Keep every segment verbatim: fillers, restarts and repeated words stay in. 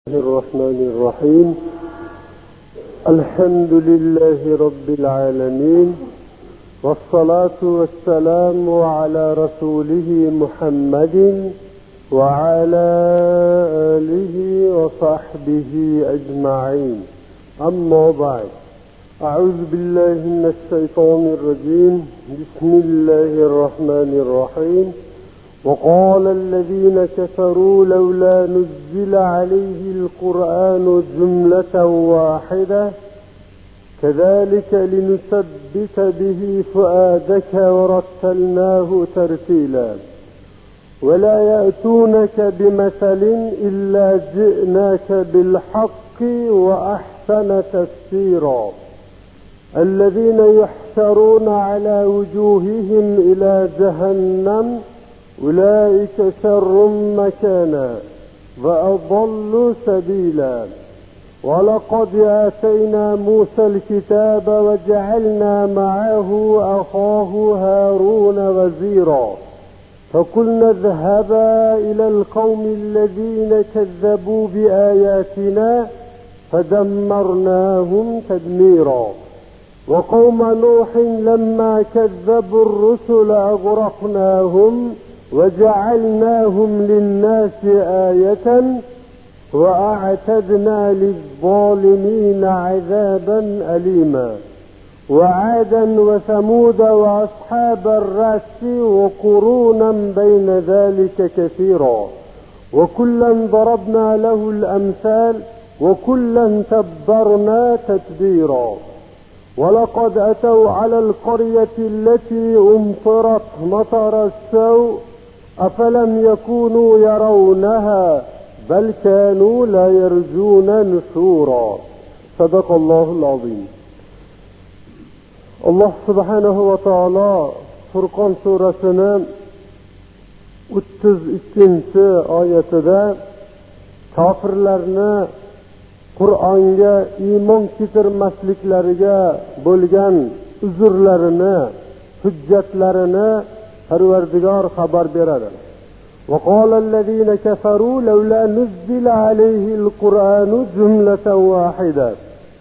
الرحمن الرحيم. الحمد لله رب العالمين، والصلاة والسلام على رسوله محمد وعلى آله وصحبه أجمعين. أما بعد، أعوذ بالله من الشيطان الرجيم. بسم الله الرحمن الرحيم. وقال الذين كفروا لولا نزل عليه القرآن جملة واحدة كذلك لنثبت به فؤادك ورتلناه ترتيلا ولا يأتونك بمثل إلا جئناك بالحق وأحسن تفسيرا الذين يحشرون على وجوههم إلى جهنم أولئك شر مكانا وأضل سبيلا. ولقد آتينا موسى الكتاب وجعلنا معه أخاه هارون وزيرا فقلنا اذهبا إلى القوم الذين كذبوا بآياتنا فدمرناهم تدميرا. وقوم نوح لما كذبوا الرسل أغرقناهم وجعلناهم للناس آية وأعتدنا للظالمين عذابا أليما. وعادا وثمود وأصحاب الرس وقرونا بين ذلك كثيرا وكلا ضربنا له الأمثال وكلا تبرنا تتبيرا. ولقد أتوا على القرية التي أمطرت مطر السوء أفلم يكونوا يرونها بل كانوا لا يرجون نشورا. صدق الله العظيم. Allah subhanahu va taolo Furqon surasining o'ttiz ikkinchi oyatida kofirlarni Qur'onga iymon keltirmasliklariga bo'lgan uzrlarini, hujjatlarini Parvardigor xabar beradi. وقال الذين كفروا لولا نزل عليه القرآن جملة واحدة.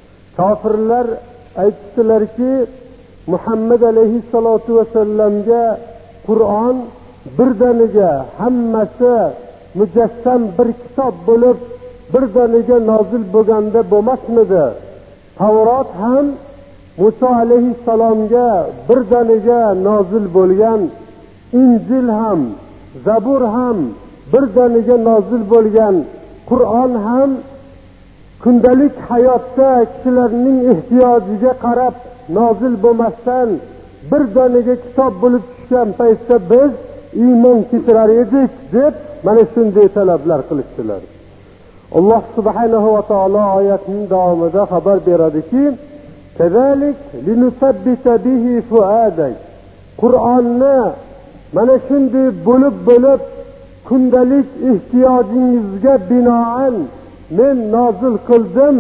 Kofirlar aytdilarki, Muhammad alayhissalatu vasallamga Qur'on birdaniga hammasi mujassam bir kitob bo'lib birdaniga nozil bo'lganda bo'lmasmidi? Tavrot ham Musa alayhissalomga birdaniga nozil bo'lgan, Injil ham, Zabur ham birdaniga nozil bo'lgan, Qur'on ham kundalik hayotda kishilarning ehtiyojiga qarab nozil bo'lmasdan birdaniga kitob bo'lib tushgan paytda biz iymon keltirar edik deb mana shunday talablar qilishdilar. Allah subhanahu va taolo oyatning davomida xabar beradiki, "Kazalik linusabbita bihi fuadak." Qur'onni mana shunday bo'lib-bo'lib kundalik ehtiyojingizga binoan men nozil qildim.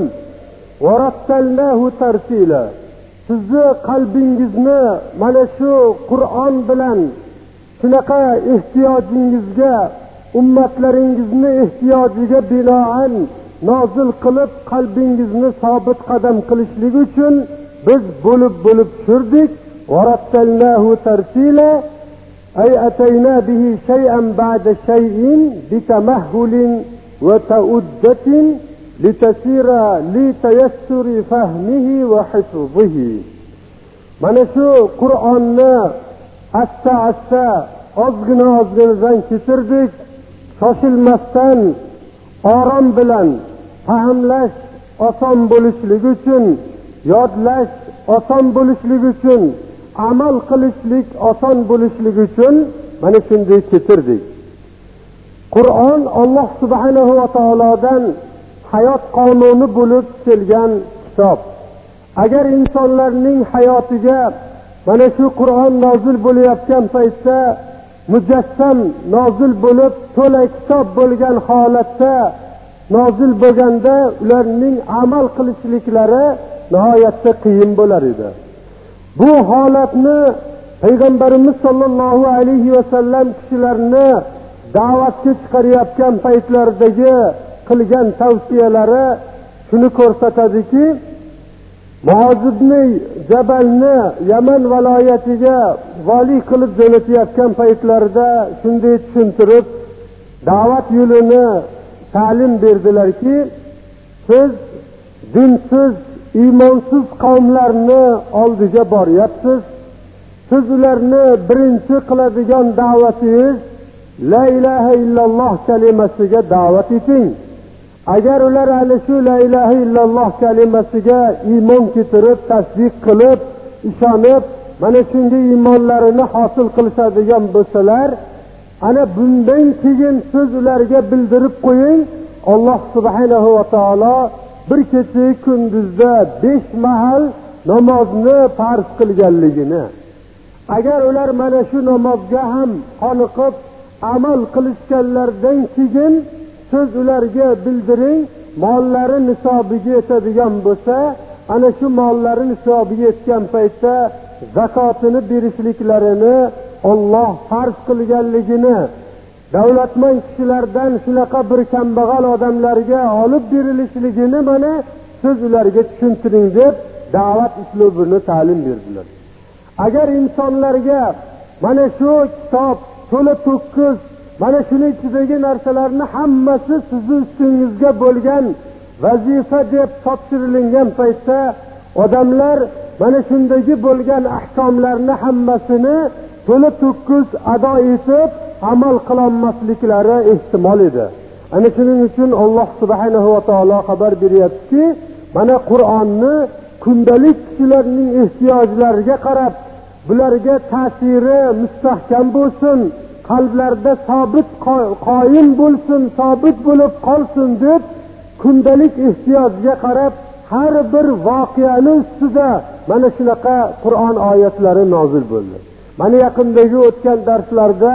Va rattalnahu tartila. Sizni qalbingizni mana shu Qur'on bilan shunaqa ehtiyojingizga, ummatlaringizni ehtiyojiga binoan nozil qilib qalbingizni sobit qadam qilishlik uchun biz bo'lib-bo'lib tushirdik. Va rattalnahu tartila ay atayna bihi shay'an ba'da shay'in bitamahhulin wa ta'uddatin litasira litayassuri fahmihi wa hifzihi. Mana shu Qur'onni asta-asta ozgina ozginadan ketirdik, shoshilmasdan orom bilan fahmlash oson bo'lishligi uchun, yodlash oson bo'lishligi uchun, amal qilishlik oson bo'lishligi uchun mana shunday ketirdik. Qur'on Alloh subhanahu va taolodan hayot qonuni bo'lib kelgan kitob. Agar insonlarning hayotiga mana shu Qur'on nozil bo'layotgan paytda mujassam nozil bo'lib to'la kitob bo'lgan holatda nozil bo'lganda ularning amal qilishliklari nihoyatda qiyin bo'lar edi. Bu holatni Payg'ambarimiz sollallohu alayhi va sallam kishilarni da'vatga chiqarayotgan paytlaridagi qilgan tavsiyalari shuni ko'rsatadiki, Muoz ibn Jabalni Yaman viloyatiga vali qilib jo'natayotgan paytlarida shunday tushuntirib, da'vat yo'lini ta'lim berdilarki, siz dinsiz, iymonsiz qavmlarni oldiga boryapsiz. Siz ularni birinchi qiladigan da'vatingiz la ilaha illalloh kalimasiga da'vat eting. Agar ular hali shu la ilaha illalloh kalimasiga iymon keltirib, tasdiq qilib, ishonib, mana shunga iymonlarini hosil qilishadigan bo'lsalar, ana bundan keyin siz ularga bildirib qo'ying, Alloh subhanahu va taolo bir kecha kunduzda besh mahal namozni farz qilganligini. Agar ular mana shu namozga ham qoniqib amal qilishganlardan keyin siz ularga bildiring, mollari nisobiga yetadigan bo'lsa, ana shu mollari nisobiga yetgan paytda zakotini berishliklarini Alloh farz qilganligini, davlatmand kishilardan shunaqa bir kambag'al odamlarga olib berilishligini mana siz ularga tushuntiring deb da'vat uslubini ta'lim berdilar. Agar insonlarga mana shu kitob to'la to'kkiz, mana shuning ichidagi narsalarni hammasi sizning ustingizga bo'lgan vazifa deb topshirilgan paytda odamlar mana shundagi bo'lgan ahkomlarni hammasini to'la to'kkiz ado etib amal qilolmasliklari ehtimol edi. Ana shuning uchun Alloh subhanahu va taolo xabar beryaptiki, mana Qur'onni kundalik kishilarning ehtiyojlariga qarab, bularga ta'siri mustahkam bo'lsin, qalblarda sobit qoyim bo'lsin, sobit bo'lib qolsin deb kundalik ehtiyojga qarab har bir voqeani ustida mana shunaqa Qur'on oyatlari nozil bo'ldi. Mana yaqindagi o'tgan darslarda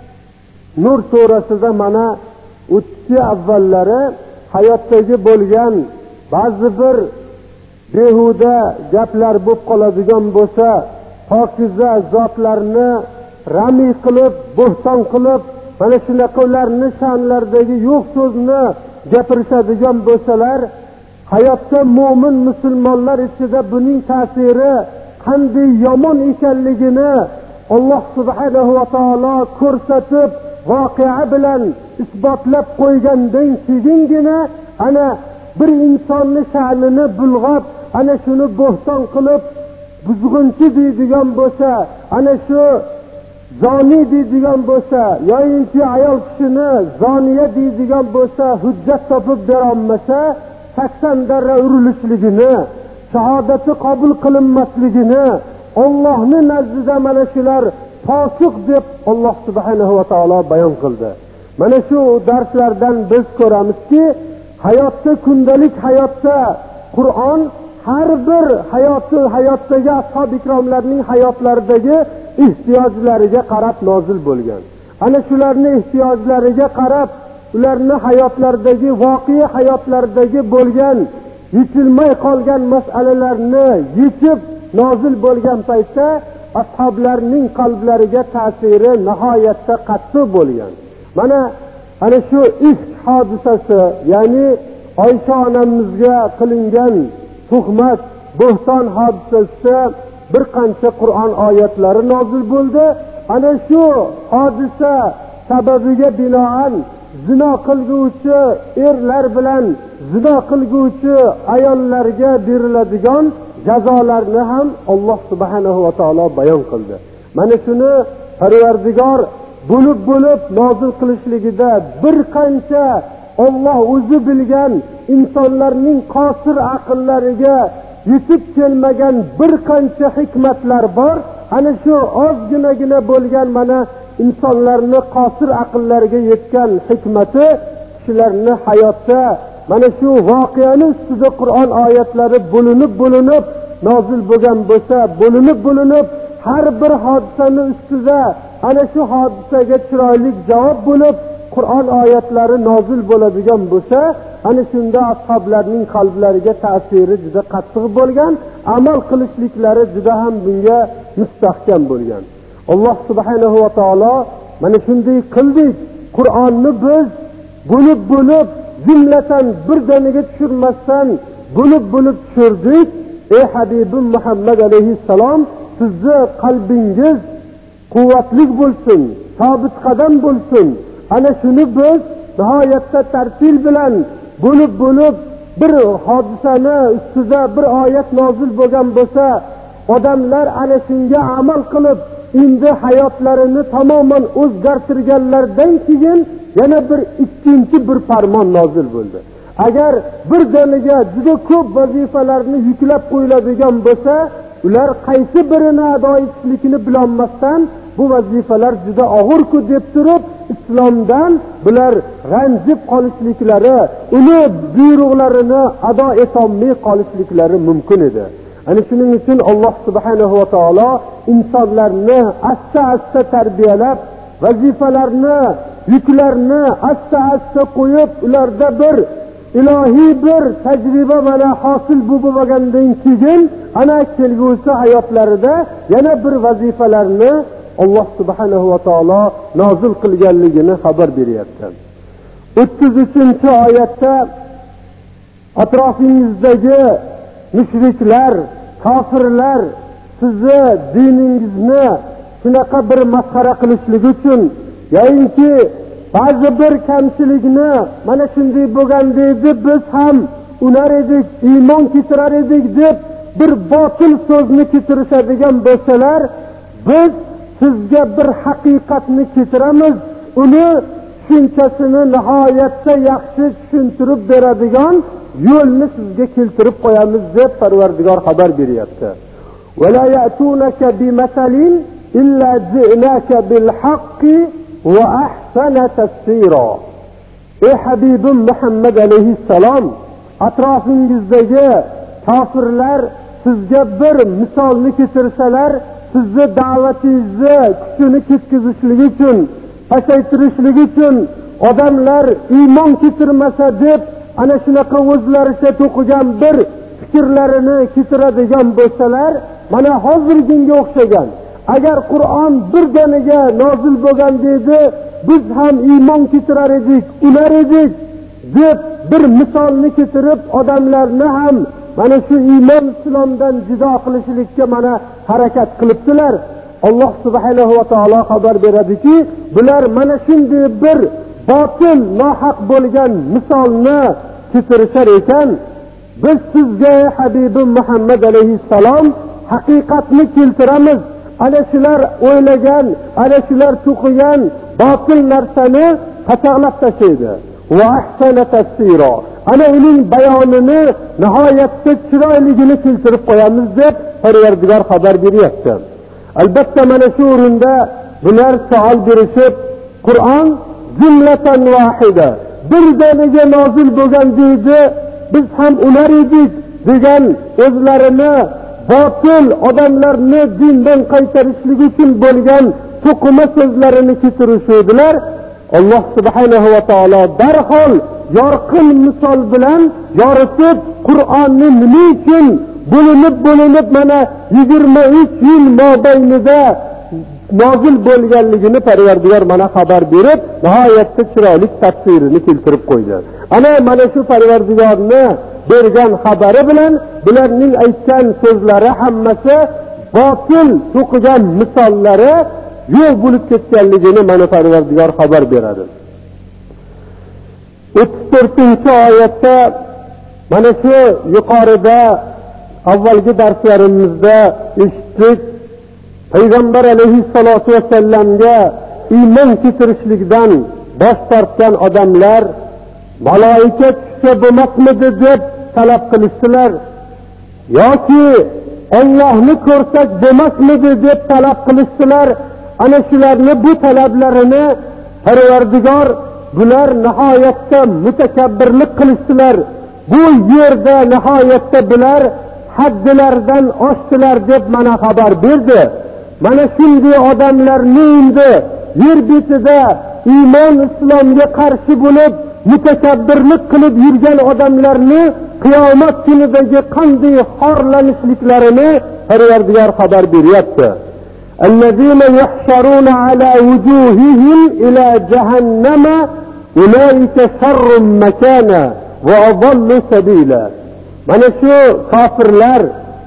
Nur surasida mana o'tki avvallari hayotdagi bo'lgan ba'zi bir behuda gaplar bo'lib qoladigan bo'lsa, pokiza zotlarni rami qilib, bo'hton qilib, mana shunaqalarni sha'nlaridagi yo'q so'zni gapirishadigan bo'lsalar, hayotda mo'min musulmonlar ichida buning ta'siri qanday yomon ekanligini Alloh subhanahu va taolo ko'rsatib, voqea bilan isbotlab qo'ygandan keyingina ana bir insonni sha'nini bulg'ab, ana shuni bo'hton qilib, buzg'unchi deydigan bo'lsa, ana shu zoni deydigan bo'lsa, yoyinki ayol kishini zoniya deydigan bo'lsa, hujjat topib bera olmasa, sakson darra urilishligini, shahodati qabul qilinmasligini, Allohning nazdida mana shular fosiq deb Alloh subhanahu va taolo bayon qildi. Mana shu darslardan biz ko'ramizki, hayotda, kundalik hayotda Qur'on har bir hayoti, hayotdagi ashab ikromlarning hayotlaridagi ehtiyojlariga qarab nozil bo'lgan. Ana shularning ehtiyojlariga qarab, ularning hayotlaridagi, voqea hayotlaridagi bo'lgan yechilmay qolgan masalalarni yechib nozil bo'lgan paytda ashablarning qalblariga ta'siri nihoyatda qattiq bo'lgan. Mana ana shu ifk hodisasi, ya'ni Oysha onamizga qilingan tuhmat, bo'hton hodisasida bir qancha Qur'on oyatlari nozil bo'ldi. Ana shu hodisa sababiga binoan zino qilguvchi erlar bilan zino qilguvchi ayollarga beriladigan jazolarni ham Alloh subhanahu va taolo bayon qildi. Mana shuni Parvardigor bo'lib-bo'lib nozil qilishligida bir qancha Alloh o'zi bilgan insonlarning qosir aqllariga yetib kelmagan bir qancha hikmatlar bor. Ana shu ozginagina bo'lgan mana insonlarning qosir aqllariga yetgan hikmati kishilarning hayotda mana shu voqeani ustida Qur'on oyatlari bo'linib-bo'linib nozil bo'lgan bo'lsa, bo'linib-bo'linib har bir hodisani ustida ana shu hodisaga chiroyli javob bo'lib Qur'on oyatlari nozil bo'ladigan bo'lsa, ana shunda ashablarning qalblariga ta'siri juda qattiq bo'lgan, amal qilishliklari juda ham bunga mustahkam bo'lgan. Alloh subhanahu va taolo mana shunday qildik. Qur'onni biz bo'lib-bo'lib jumlatan birdaniga tushirmasdan bo'lib bo'lib tushirdik. Ey Habibim Muhammad alayhissalom, sizni qalbingiz quvvatli bo'lsin, sabit qadam bo'lsin. Ana shuni biz nihoyatda tartil bilan bo'lib bo'lib bir hodisani ustida bir oyat nozil bo'lgan bo'lsa, odamlar ana shunga amal qilib endi hayotlarini tamoman o'zgartirganlardan keyin yana bir ikkinchi bir farmon nozil bo'ldi. Agar bir daniga juda ko'p vazifalarni yuklab qo'yiladigan bo'lsa, ular qaysi birini ado etishlikni bilolmasdan bu vazifalar juda og'ir-ku deb turib, islomdan bular ranjib qolishliklari, uni buyruqlarini ado etolmay qolishliklari mumkin edi. Ana shuning uchun Alloh subhanahu va taolo insonlarni asta-asta tarbiyalab, vazifalarni, yuklarni asta-asta qo'yib, ularda bir ilohiy bir tajriba mana hosil bo'lgandan keyin ana kelgusi hayotlarida yana bir vazifalarni Alloh subhanahu va taolo nozil qilganligini xabar beryapti. o'ttiz uchinchi oyatda atrofingizdagi mushriklar, kofirlar sizni diningizni shunaqa bir masxara qilishligi uchun yoki ba'zi bir kamchilikni mana shunday bo'lganda edi biz ham unar edik, iymon keltirar edik deb bir botil so'zni keltirishadigan bo'lsalar, biz sizga bir haqiqatni keltiramiz, uni tushunchasini nihoyatda yaxshi tushuntirib beradigan yo'lni sizga keltirib qo'yamiz deb Parvardigor xabar beryapti. Va la ya'tunaka bimasalin illa ji'naka bil haqqi va ahsana tafsira. Ey Habibim Muhammad alayhissalom, atrofingizdagi kofirlar sizga bir misolni keltirsalar, sizni da'vatingizni kuchini ketkizishligi uchun, pasaytirishligi uchun, odamlar iymon keltirmasa deb ana shunaqa o'zlaricha to'qigan bir fikrlarini keltiradigan bo'lsalar, mana hozirginga o'xshagan. Agar Qur'on birdaniga nozil bo'lgan edi, biz ham iymon keltirar edik, ular edik deb bir misolni keltirib odamlarni ham mana shu iymon islomdan jido qilishlikka mana harakat qilibdilar. Alloh subhanahu va taolo xabar beradiki, bular mana shunday bir botil, nohaq bo'lgan misolni keltirishar ekan, biz sizga Habibim Muhammad alayhissalom haqiqatni keltiramiz. Ana shular o'ylagan, ana shular to'qigan botil narsani qachaqlab tashlaydi. Va ahsana tafsira. Ana uning bayonini nihoyatda chiroyligini keltirib qo'yamiz deb Parvardigor xabar beryapti. Albatta mana shu o'rinda bular savol berishib, Qur'on jumlatan vahida, birdaniga nozil bo'lgan deydi, biz ham ular edik degan o'zlarini botil odamlarni dindan qaytarishlik uchun bo'lgan to'qima so'zlarini keltirishdilar. Alloh subhanahu va taolo darhol yorqin misol bilan yoritib, Qur'onni nima uchun bo'linib bo'linib mana yigirma uch yil mobaynida nozil bo'lganligini Parvardigor mana xabar berib, nihoyatda chiroyli tafsirini keltirib qo'ydi. Ana mana shu Parvardigorni bergan xabari bilan bularning aytgan so'zlari hammasi botil, to'qigan misollari yo'q bo'lib ketganligini mana Parvardigor xabar beradi. o'ttiz to'rtinchi oyatda mana shu yuqorida avvalgi darslarimizda eshitdik, Payg'ambar alayhissalatu vasallamga iymon keltirishlikdan bosh tortgan odamlar malaika tushsa bo'lmasmidi deb talab qilishdilar, yoki Allohni ko'rsak bo'lmasmidi deb talab qilishdilar. Ana shularni bu talablarini Parvardigor bular nihoyatda mutakabbirlik qilishdilar. Bu yerda nihoyatda bular haddilardan oshdilar deb mana xabar berdi. Mana shunday odamlarni endi yer betida iymon islomga qarshi bo'lib mutakabbirlik qilib yurgan odamlarni qiyomat kunidagi qanday xorlanishliklarini Parvardigor xabar beryapti. Allazina yuhsharuna ala wujuhihim ila jahannama ulaika sharrun makana va adallu sabila. Mana shu kofirlar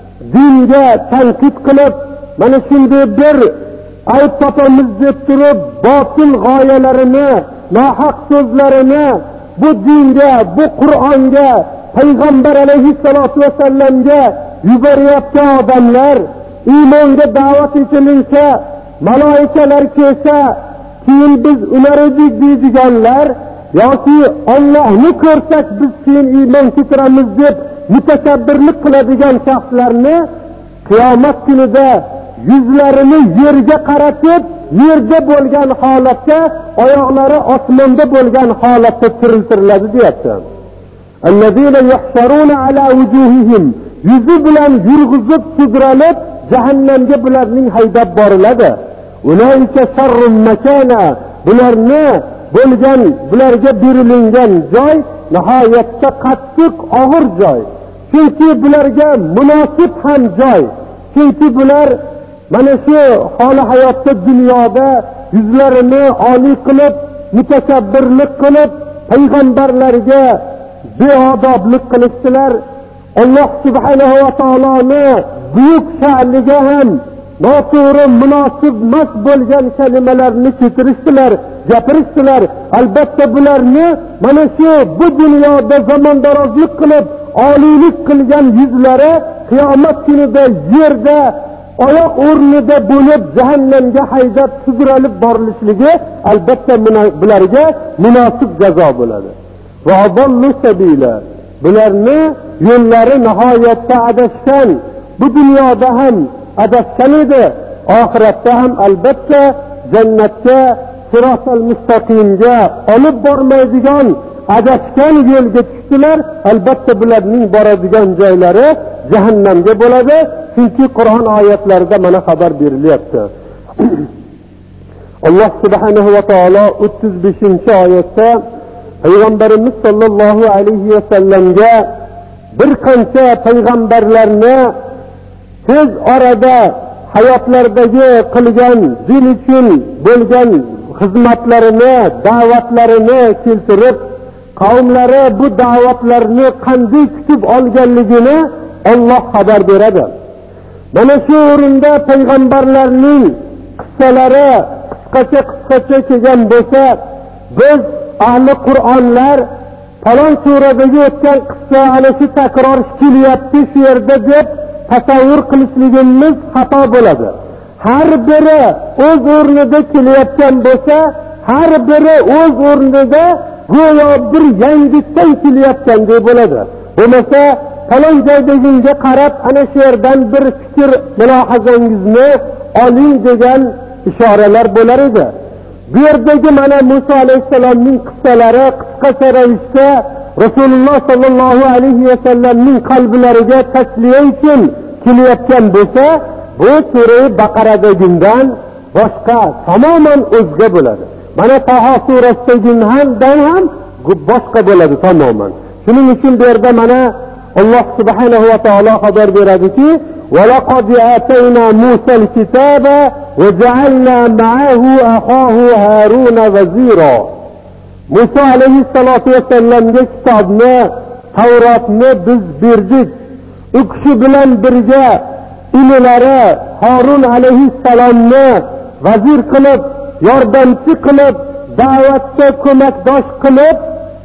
dinga tanqid qilib, mana shunday bir ayb topamiz deb turib, botil g'oyalarini, nohaq so'zlarini bu dinga, bu Qur'onga, payg'ambar alayhissalatu vasallamga yuborayotgan odamlar, iymonga da'vat etilinsa, malaikalar kelsa, keyin biz ular edik deydiganlar yoki Allohni ko'rsak biz keyin iymon keltiramiz deb mutakabbirlik qiladigan shaxslarni qiyomat kunida yuzlarini yerga qaratib, yerda bo'lgan holatda, oyoqlari osmonda bo'lgan holatda tiriltiriladi deyapti. Allazina yuhsharuna ala wujuhihim, yuzi bilan yurg'izib sudralib jahannamga bularning haydab boriladi. Ulaika sharrun makana, bularni bo'lgan, bularga berilingan joy nihoyatda qattiq og'ir joy. Chunki bularga munosib ham joy. Chunki bular mana shu holi hayotda dunyoda yuzlarini oliy qilib, mutakabbirlik qilib, payg'ambarlarga beodoblik qilishdilar. Alloh subhanahu va taoloni buyuk sha'niga ham noto'g'ri, munosib emas bo'lgan kalimalarni keltirishdilar, gapirishdilar. Albatta bularni mana shu bu dunyoda zamondarozlik qilib, oliylik qilgan yuzlari qiyomat kunida yerda oyoq o'rnida bo'lib jahannamga haydab sudralib borilishligi albatta bularga munosib jazo bo'ladi. Va adallu sabila, bularni yo'llari nihoyatda adashgan, bu dunyoda ham adashgan edi, oxiratda ham albatta jannatga, sirotal mustaqimga olib bormaydigan adashgan yo'lga tushdilar. Albatta bularning boradigan joylari jahannamga bo'ladi. Chunki Qur'on oyatlarida mana xabar berilyapti. Alloh subhanahu va taolo o'ttiz beshinchi oyatda payg'ambarimiz sollallohu alayhi va sallamga bir qancha payg'ambarlarni tez orada hayotlaridagi qilgan din uchun bo'lgan xizmatlarini, da'vatlarini keltirib, qavmlari bu da'vatlarni qanday kutib olganligini Alloh xabar beradi. Mana shu o'rinda payg'ambarlarning qissalari qisqacha qisqacha kelgan bo'lsa, biz ahli Qur'onlar falon suradagi o'tgan qissa ana shu takror kelyapti shu yerda deb tasavvur qilishligimiz xato bo'ladi. Har biri o'z o'rnida kelayotgan bo'lsa, har biri o'z o'rnida go'yo bir yangilikdan kelayotgandek bo'ladi. Bo'lmasa falon joydagiga qarab ana shu yerdan bir fikr mulohazangizni oling degan ishoralar bo'lar edi. Bu yerdagi mana Musa alayhisalomning qissalari qisqacha ravishda Rasululloh sallallohu alayhi va sallamning qalblariga tasliya uchun kelayotgan bo'lsa, bu sura Baqaradagidan boshqa, tamoman o'zga bo'ladi. Mana Taho surasidagidan ham boshqa bo'ladi tamoman. Shuning uchun bu yerda mana Alloh subhanahu va taolo xabar beradiki, "Va laqad atayna Musa al-kitaba va ja'alna ma'ahu akhahu Haruna vazira." Musa alayhissalatu vasallamga kitobni, Tavrotni biz berdik. U kishi bilan birga inilari Harun alayhissalomni vazir qilib, yordamchi qilib, da'vatga ko'makdosh qilib,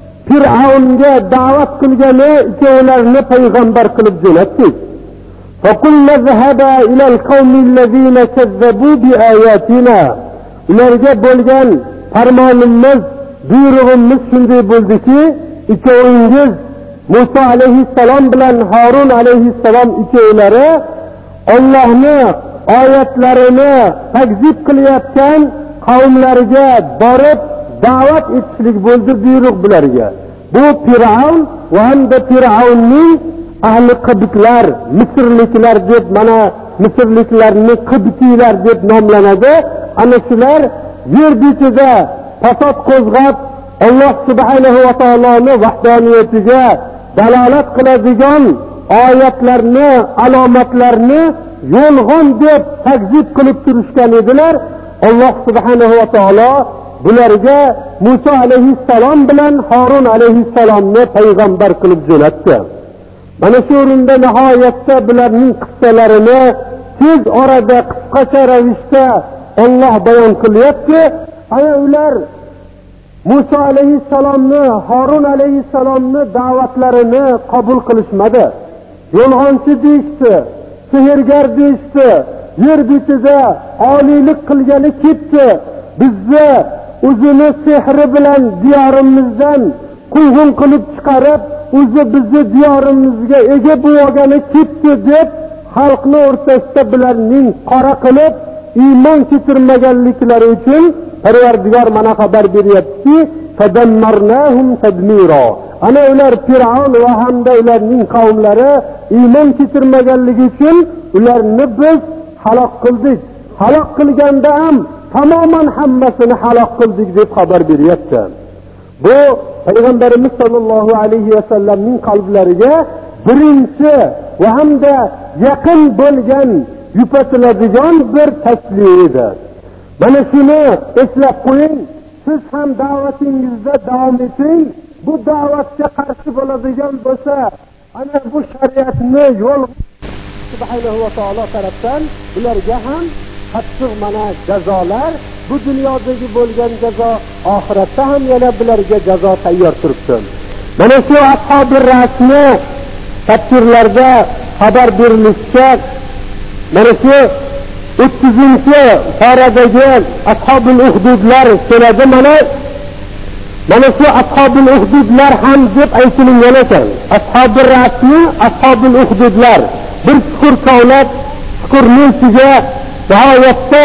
Fir'avnga da'vat qilgani ikkovlarini payg'ambar qilib jo'natdik. فَقُلْنَا اذْهَبَا إِلَى الْقَوْمِ الَّذِينَ كَذَّبُوا بِآيَاتِنَا. Ularga bo'lgan farmonimiz, buyrug'imiz shunday bo'ldiki, ikkovingiz Musa alayhissalom bilan Harun alayhissalom ikkovlari Allohning oyatlarini takzib qilayotgan qavmlarga borib da'vat etishlik bo'ldi buyruq bularga. Bu Fir'avn va hamda Fir'avnning ahli qibtlar, Misrliklar deb, mana Misrliklarni qibtiylar deb nomlanadi. Ana shular yer betida fasod qo'zg'ab, Alloh subhanahu va taoloning vahdaniyatiga dalolat qiladigan oyatlarni, alomatlarni yolg'on deb takzib qilib turishgan edilar. Alloh subhanahu va taolo bularga Musa alayhissalom bilan Harun alayhissalomni payg'ambar qilib jo'natdi. Mana shu o'rinda nihoyatda bularning qissalarini tez orada qisqacha ravishda Alloh bayon qilyapti. Ana ular Musa alayhissalomni, Harun alayhissalomni da'vatlarini qabul qilishmadi. Yolg'onchi deyishdi, sehrgar deyishdi, yer betida oliylik qilgani ketdi. Bizni o'zini sehri bilan diyorimizdan quvg'in qilib chiqarib, o'zi bizni diyorimizga ega bo'lgani ketdi deb xalqni o'rtasida bularning qora qilib iymon keltirmaganliklari uchun Parvardigor mana xabar beryapti, fadammarnahum tadmira. Ana ular Fir'aun va hamda ularning qavmlari iymon keltirmaganligi uchun ularni biz halok qildik. Halok qilganda ham tamoman hammasini halok qildik deb xabar beryapti. Bu Payg'ambarimiz sollallohu alayhi va sallamning qalblariga birinchi va hamda yaqin bo'lgan yupatiladigan bir tasliy edi. Mana shuni eslab qo'ying. Siz ham da'vatingizda davom eting. Bu da'vatga qarshi bo'ladigan bo'lsa, ana bu shariatni yo'l subhanahu va taolo tarafdan ularga ham qattiq mana jazolar, bu dunyodagi bo'lgan jazo, oxiratda ham yana bularga jazo tayyor turibdi. Mana shu ashobir rasni tafsirlarda xabar berilishicha, mana shu o'ttizinchi paradagi ashobul uhdudlar keladi. Mana mana shu ashobul uhdudlar ham deb aytilgan ekan. Ashobir rasni, ashobul uhdudlar bir chuqur kovlat, chuqurning ichiga nihoyatda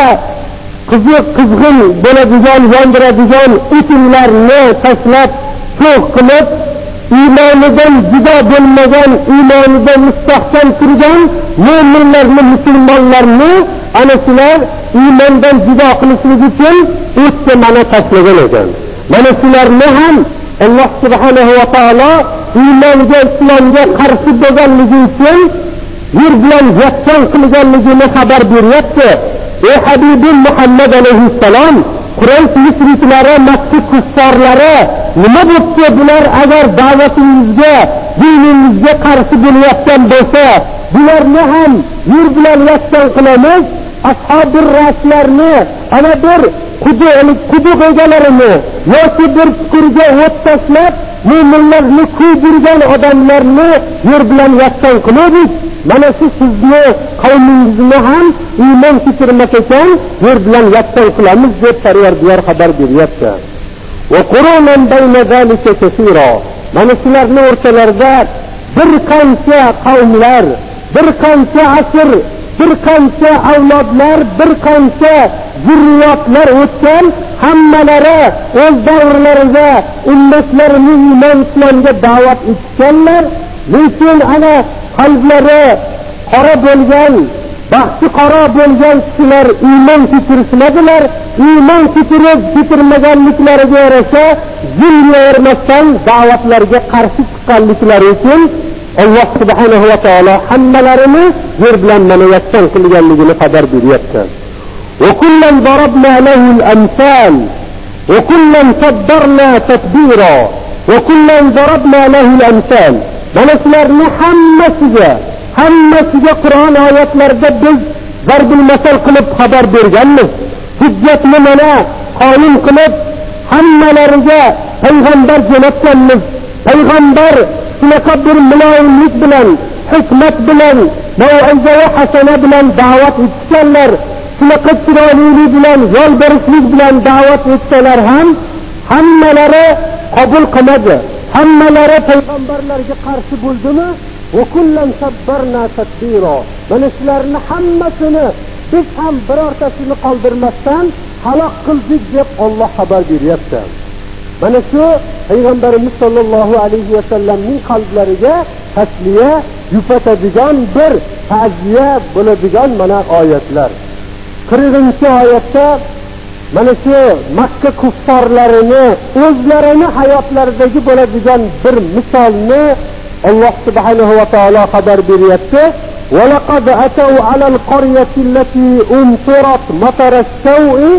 qiziq qizg'in bo'ladigan, yondiradigan o'tinlarni tashlab, cho'q qilib, iymonidan judo bo'lmagan, iymonidan mustahkam turgan mo'minlarni, musulmonlarni ana shular iymondan judo qilishlik uchun o'tga mana tashlagan ekan. Mana shularni ham Alloh subhanahu va taolo iymonga, islomga qarshi bo'lganligi uchun yer bilan yakson qilganligini xabar beryapti. Ey Habibim Muhammad alayhissalom, Quraysh mushriklari, Makka kuffarlari nima bo'pti? Bular agar da'vatingizga, diningizga qarshi bo'layotgan bo'lsa, bularni ham yer bilan yakson qilamiz. Ashobir raslarni, ana bir quduq quduq egalarini yoki bir chuqurga o't tashlab, mo'minlarni kuydirgan odamlarni yer bilan yakson qildik. Mana shu sizni qavmingizni ham iymon keltirmas ekan, yer bilan yakson qilamiz deb Parvardigor xabar beryapti. Va qurunan bayna zalika kaseera. Mana shularning o'rtalarida bir qancha qavmlar, bir qancha asr, bir qancha avlodlar, bir qancha zurriyotlar o'tgan, hammalari o'z davrlarida ummatlarini iymon islomga da'vat etganlar, lekin ana qalblari qora bo'lgan, baxti qora bo'lgan kishilar iymon keltirishmadilar. Iymon keltirib keltirmaganliklariga yarasha zulmlarmasdan da'vatlarga qarshi chiqqanliklari uchun Alloh subhanahu va taolo hammalarini yer bilan mana yakson qilganligini xabar beryapti. Va kullan darabna lahu al-amsal va kullan sabbarna tadbira va kullan darabna lahu al-amsal. Mana shularni hammasiga, hammasiga Qur'on oyatlarida biz zarbul masal qilib xabar berganmiz. Hujjatni mana qoyim qilib hammalariga payg'ambar jo'natganmiz. Payg'ambar shunaqa bir muloyimlik bilan, hikmat bilan, mau'iza va hasana bilan da'vat etganlar. Shunaqa chiroylilik bilan, yo'l berishlik bilan da'vat etsalar ham hammalari qabul qilmadi. Hammalari payg'ambarlarga qarshi bo'ldimi? Va kullan sabbarna tadbira. Mana shularni hammasini biz ham birortasini qoldirmasdan halok qildik deb Alloh xabar beryapti. Mana shu payg'ambarimiz sollallohu alayhi va sallamning qalblariga tasliya yupatadigan bir ta'ziya bo'ladigan mana oyatlar. qirqinchi oyatda mana shu Makka kuffarlarini o'zlarini hayotlaridagi bo'ladigan bir misolni Alloh subhanahu va taolo xabar beryapti. وَلَقَدْ أَتَوْا عَلَى الْقَرْيَةِ الَّتِي أُمْطِرَتْ مَطَرَ السَّوْءِ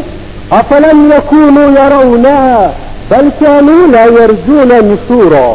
أفلم يكونوا يرونها بل كانوا لا يرجون نشورا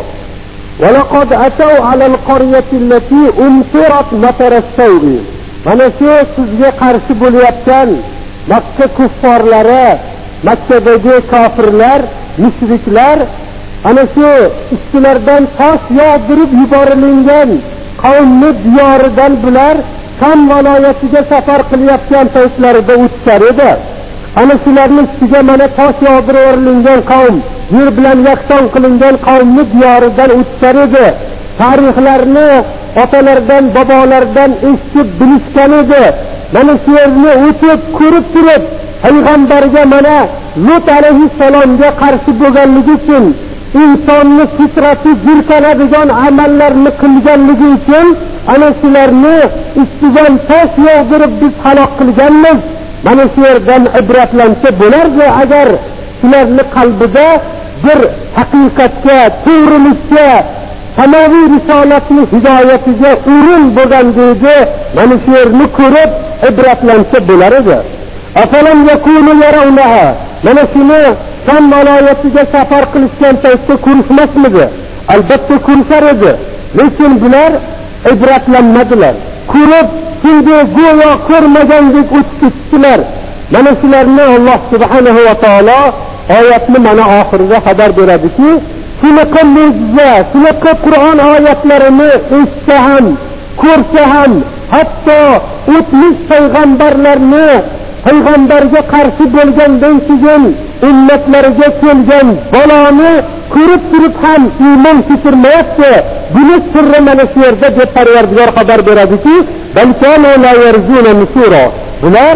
ولقد أتوا على القرية التي أمطرت مطر السوء. Mana shu sizga qarshi bo'layotgan Makka kuffarlari, Makkadagi kofirlar, mushriklar, ana shu ustilardan tosh yog'dirib yuborilgan qavmni diyoridan bular Sham viloyatiga safar qilayotgan paytlarida o'tishar edi. Ana shularning ustiga mana tosh yog'dirib yuborilgan qavm, yer bilan yakson qilingan qavmni diyoridan o'tishar edi. Tarixlarni otalardan, bobolardan eshitib bilishgan edi. Mana shu yerni o'tib ko'rib turib, payg'ambarga mana Lut alayhissalomga qarshi bo'lganligi uchun, insonni fitrati jirkanadigan amallarni qilganligi uchun ana shularni ustidan tosh yog'dirib biz halok qilganmiz. Mana shu yerdan ibratlansa bo'lardi agar shularning qalbida bir haqiqatga, to'g'rilikka, samoviy risolatning hidoyatiga o'rin bo'lgandagi mana shu yerni ko'rib ibratlansa bo'lar edi. Afalam yakunu yarawnaha. Mana shuni Sham viloyatiga safar qilishgan paytda ko'rishmasmidi? Albatta ko'rishar edi. Lekin bular ibratlanmadilar. Ko'rib, shunga go'yo ko'rmagandek o'tib ketdilar. Mana shularni Alloh subhanahu va taolo oyatni mana oxirida xabar beradiki, shunaqa mo'jiza, shunaqa Qur'on oyatlarini eshitsa ham, ko'rsa ham, hatto o'tmish payg'ambarlarni payg'ambarga qarshi bo'lgandan keyin ummatlariga kelgan baloni ko'rib turib ham iymon keltirmayapti. Buni sirri mana shu yerda deb Parvardigor xabar beradiki, balkano la yarzuna nusura. Bular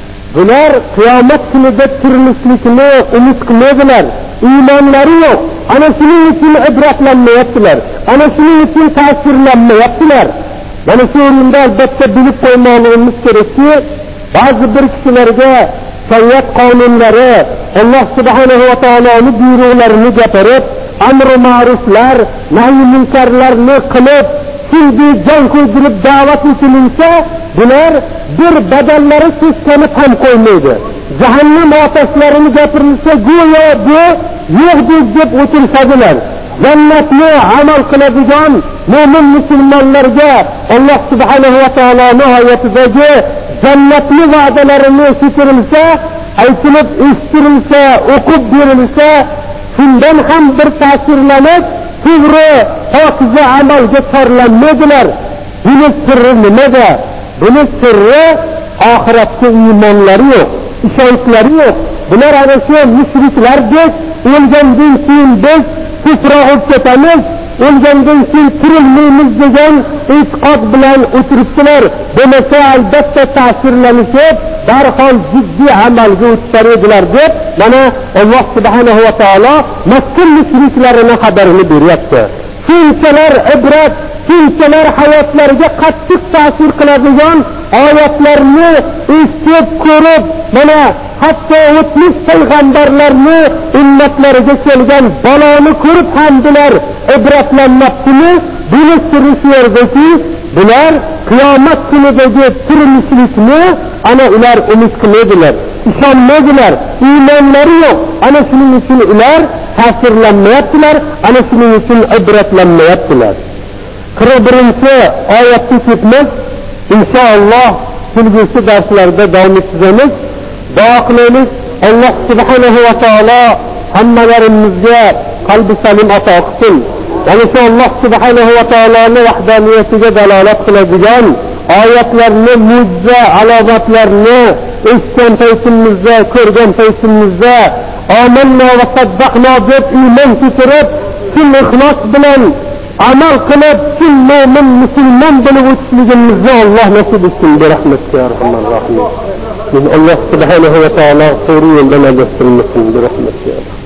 bular qiyomat kunida tirilishlikni umid qilmaydilar. Iymonlari yo'q. Ana shuning uchun ibratlanmayaptilar. Ana shuning uchun ta'sirlanmayaptilar. Mana shu o'rinda albatta bilib qo'ymoqligimiz kerakki, ba'zi bir kishilarga shariat qonunlari, Alloh subhanahu va taoloning buyruqlarini gapirib, amr ma'ruflar, nahy munkarlarni qilib, shunday jon qo'ydirib da'vat etilinsa, bular bir badallari seskanib ham qo'ymaydi. Jahannam otashlarini gapirilsa, go'yo bu yo'qdek deb o'tirishadilar. Jannatni amal qiladigan mo'min musulmonlarga Alloh subhanahu va taoloning oyatidagi jannatni va'dalarini keltirilsa, aytilib eshitirilsa, o'qib berilsa, shundan ham bir ta'sirlanib, to'g'ri, pokiza amalga chorlanmaydilar. Buni sirri nimada? Buni sirri oxiratga iymonlari yo'q, ishonchlari yo'q. Bular ana shu mushriklardek o'lgandan keyin biz kufroq ketamiz, o'lgandan keyin tirilmaymiz degan e'tiqod bilan o'tiribdilar. Bo'lmasa albatta ta'sirlanishib, darhol jiddiy amalga o'tishar edilar deb mana Alloh subhanahu va taolo Makka mushriklarini xabarini beryapti. Shunchalar ibrat, shunchalar hayotlariga qattiq ta'sir qiladigan oyatlarni eshitib ko'rib, mana hatto o'tmish payg'ambarlarni ummatlariga kelgan baloni ko'rib ham bular ibratlanmabdimi? Buni sirri shu yerdaki, bular qiyomat kunidagi tirilishlikni ana ular umid qilmaydilar, ishonmaydilar, iymonlari yo'q. Ana shuning uchun ular ta'sirlanmayaptilar, ana shuning uchun ibratlanmayaptilar. qirq birinchi oyatga ketmiz. İnşallah kelgusi darslarda davom ettiramiz. Duo qilaylik, Alloh subhanahu va taolo hammalarimizga qalbi salim ato qilsin. Yana shu Alloh subhanahu va taoloning vahdaniyatiga dalolat qiladigan oyatlarni, mo'jiza alomatlarni eshitgan paytimizda, ko'rgan paytimizda omanna va saddaqna deb iymon keltirib, shun ixlos bilan amal qilib, shun mo'min musulmon bo'lib o'tishligimizni Alloh nasib etsin. Bi rahmatika ya arhamar rohimin. Alloh subhanahu va taolo to'g'ri yo'ldan adashtirmasin. Bi rahmatika.